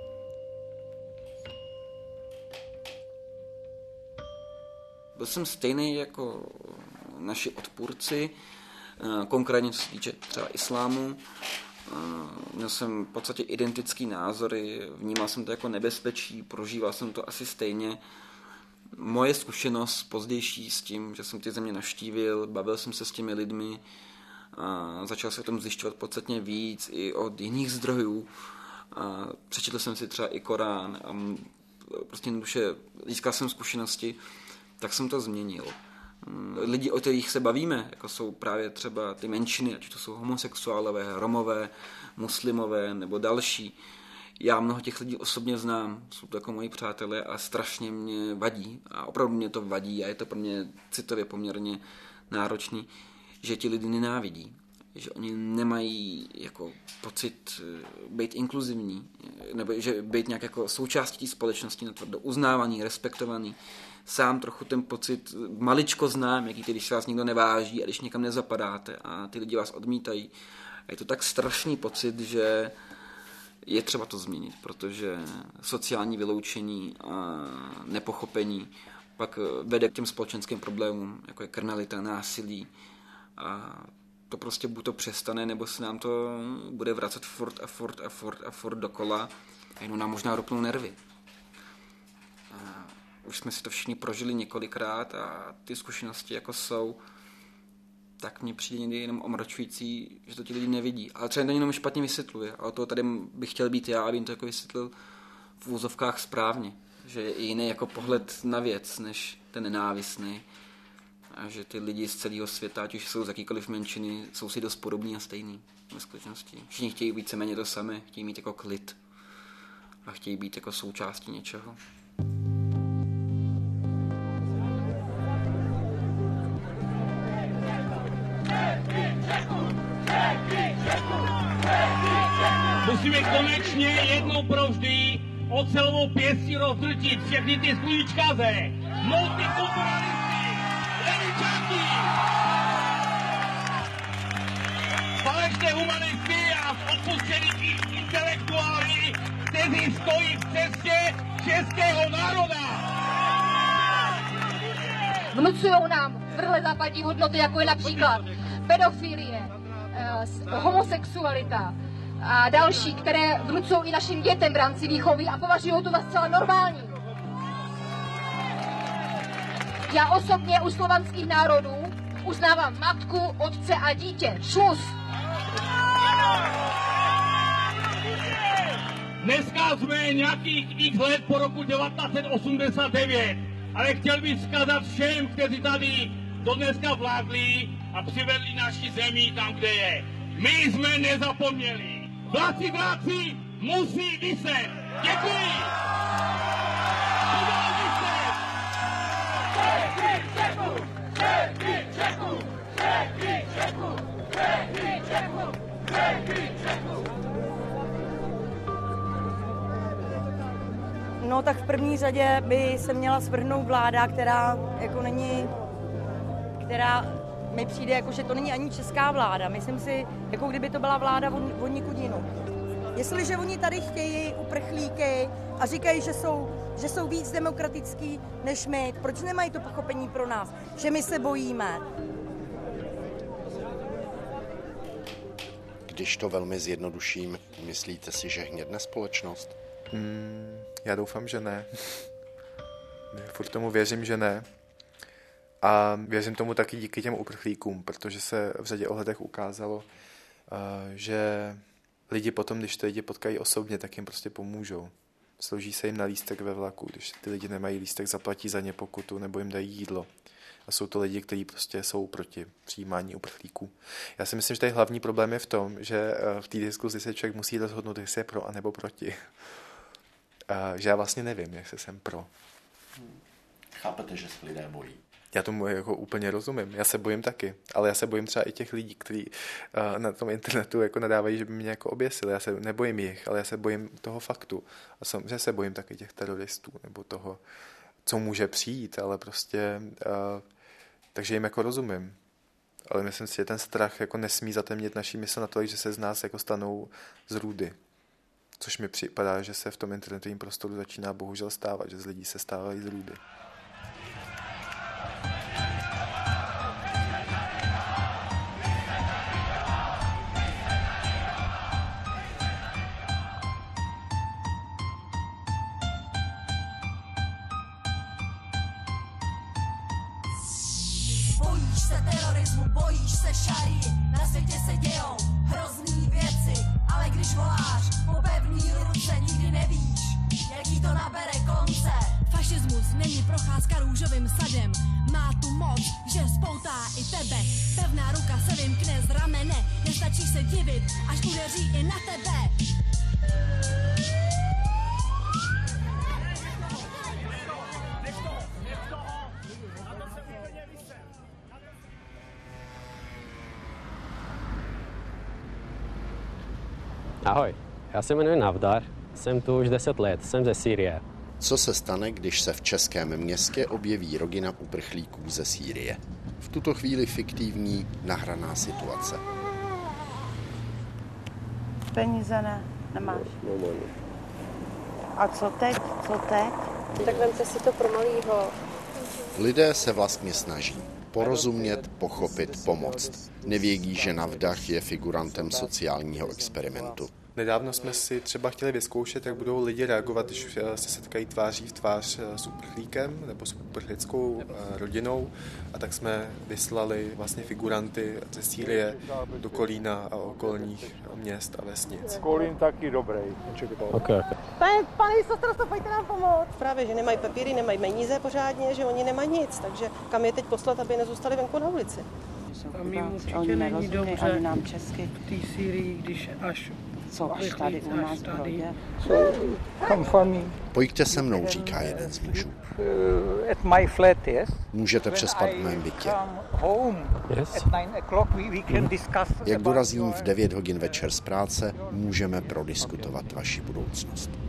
Speaker 17: Byl jsem stejný jako naši odpůrci, konkrétně co se týče třeba islámu. Měl jsem v podstatě identický názory, vnímal jsem to jako nebezpečí, prožíval jsem to asi stejně. Moje zkušenost pozdější s tím, že jsem ty země navštívil, bavil jsem se s těmi lidmi, a začal se o tom zjišťovat podstatně víc i od jiných zdrojů. A přečetl jsem si třeba i Korán a prostě jednoduše získal jsem zkušenosti, tak jsem to změnil. Lidi, o kterých se bavíme, jako jsou právě třeba ty menšiny, ať to jsou homosexuálové, romové, muslimové nebo další. Já mnoho těch lidí osobně znám, jsou to jako moji přátelé a strašně mě vadí. A opravdu mě to vadí a je to pro mě citově poměrně náročný, že ti lidi nenávidí. Že oni nemají jako pocit být inkluzivní, nebo že být nějak jako součástí té společnosti, natvrdo uznávaný, respektovaný. Sám trochu ten pocit maličko znám, jaký ty, když se vás nikdo neváží a když někam nezapadáte a ty lidi vás odmítají. A je to tak strašný pocit, že je třeba to změnit, protože sociální vyloučení a nepochopení pak vede k těm společenským problémům, jako je kriminalita, násilí. A to prostě buď to přestane, nebo se nám to bude vracet furt a furt a furt a furt dokola a jenom nám možná rupnou nervy. A už jsme si to všichni prožili několikrát a ty zkušenosti jako jsou, tak mně přijde někdy jenom omračující, že to ti lidi nevidí. Ale třeba to jenom špatně vysvětluje. A o toho tady bych chtěl být já, abych to jako vysvětlil v úzovkách správně. Že je jiný jako pohled na věc, než ten nenávistný. A že ty lidi z celého světa, ať už jsou z jakýkoliv menšiny, jsou si dost podobní a stejný ve skutečnosti. Všichni chtějí víceméně to samé, chtějí mít jako klid a chtějí být jako součástí něčeho.
Speaker 1: Musíme konečně jednou provždy ocelovou pěstí rozdrtit všechny ty sluníčkaze, multikulturalisty, levičáky, falešné humanisty a odpuštěný intelektuály, kteří stojí v cestě českého národa.
Speaker 5: Vnucujou nám vrle západní hodnoty, jako je například pedofilie, homosexualita a další, které vnucují i našim dětem v rámci výchovy a považují to za zcela normální. Já osobně u slovanských národů uznávám matku, otce a dítě. Šus!
Speaker 1: Dneska jsme nějakých x let po roku devatenáct set osmdesát devět, ale chtěl bych vzkazat všem, kteří tady do dneska vládli a přivedli naši zemi tam, kde je. My jsme nezapomněli. Vládci, vládci musí vyset. Děkuji.
Speaker 4: No tak v první řadě by se měla svrhnout vláda, která jako není, která mi přijde jako, že to není ani česká vláda. Myslím si, jako kdyby to byla vláda od, od nikud jinou. Jestliže oni tady chtějí uprchlíky a říkají, že jsou, že jsou víc demokratický než my, proč nemají to pochopení pro nás, že my se bojíme?
Speaker 9: Když to velmi zjednoduším, myslíte si, že hnědne společnost?
Speaker 2: Hmm, já doufám, že ne. Furt tomu věřím, že ne. A věřím tomu taky díky těm uprchlíkům, protože se v řadě ohledech ukázalo, že lidi potom, když ty lidi potkají osobně, tak jim prostě pomůžou. Složí se jim na lístek ve vlaku, když ty lidi nemají lístek, zaplatí za ně pokutu nebo jim dají jídlo. A jsou to lidi, kteří prostě jsou proti přijímání uprchlíků. Já si myslím, že tady hlavní problém je v tom, že v té diskuzi se člověk musí rozhodnout, jestli je pro a nebo proti. A že já vlastně nevím, jestli jsem pro.
Speaker 9: Chápete, že se lidé bojí?
Speaker 2: Já tomu jako úplně rozumím. Já se bojím taky, ale já se bojím třeba i těch lidí, kteří uh, na tom internetu jako nadávají, že by mě jako oběsili. Já se nebojím jich, ale já se bojím toho faktu. A samozřejmě se bojím taky těch teroristů nebo toho, co může přijít, ale prostě uh, takže jim jako rozumím. Ale myslím si, že ten strach jako nesmí zatemnit naší mysl natolik, že se z nás jako stanou zrůdy. Což mi připadá, že se v tom internetovém prostoru začíná bohužel stávat, že z lidí se stávají zrůdy.
Speaker 7: Bojíš se terorismu, bojíš se šarí, na světě se dějou hrozný věci, ale když voláš po pevný ruce, nikdy nevíš, jaký to nabere konce. Fašismus není procházka růžovým sadem, má tu moc, že spoutá i tebe. Pevná ruka se vymkne z ramene, nestačí se divit, až udeří i na tebe.
Speaker 6: Ahoj, já se jmenuji Navdar, jsem tu už deset let, jsem ze Sýrie.
Speaker 9: Co se stane, když se v českém městě objeví rodina uprchlíků ze Sýrie? V tuto chvíli fiktivní nahraná situace.
Speaker 4: Peníze ne, nemáš. A co teď? Co teď? Tak vemte si to pro malýho.
Speaker 9: Lidé se vlastně snaží porozumět, pochopit, pomoct. Nevědí, že Navdach je figurantem sociálního experimentu.
Speaker 2: Nedávno jsme si třeba chtěli vyzkoušet, jak budou lidi reagovat, když se setkají tváří v tvář s uprchlíkem nebo s uprchlickou rodinou. A tak jsme vyslali vlastně figuranty ze Sýrie do Kolína a okolních měst a vesnic.
Speaker 23: Kolín taky dobrý.
Speaker 6: Okay.
Speaker 4: Pane, pane místostarsto, pojďte nám pomoct. Právě, že nemají papíry, nemají peníze pořádně, že oni nemají nic, takže kam je teď poslat, aby nezůstali venku na ulici.
Speaker 24: A my určitě není dobře nám česky v té Sýrii, když až
Speaker 4: co až tady u nás tady.
Speaker 9: Pojďte se mnou, říká jeden z mužů.
Speaker 23: At my flat, yes.
Speaker 9: Můžete přespat v mém bytě.
Speaker 23: Yes. At nine o'clock we, we can discuss.
Speaker 9: Jak dorazím v devět hodin večer z práce, můžeme prodiskutovat vaši budoucnost.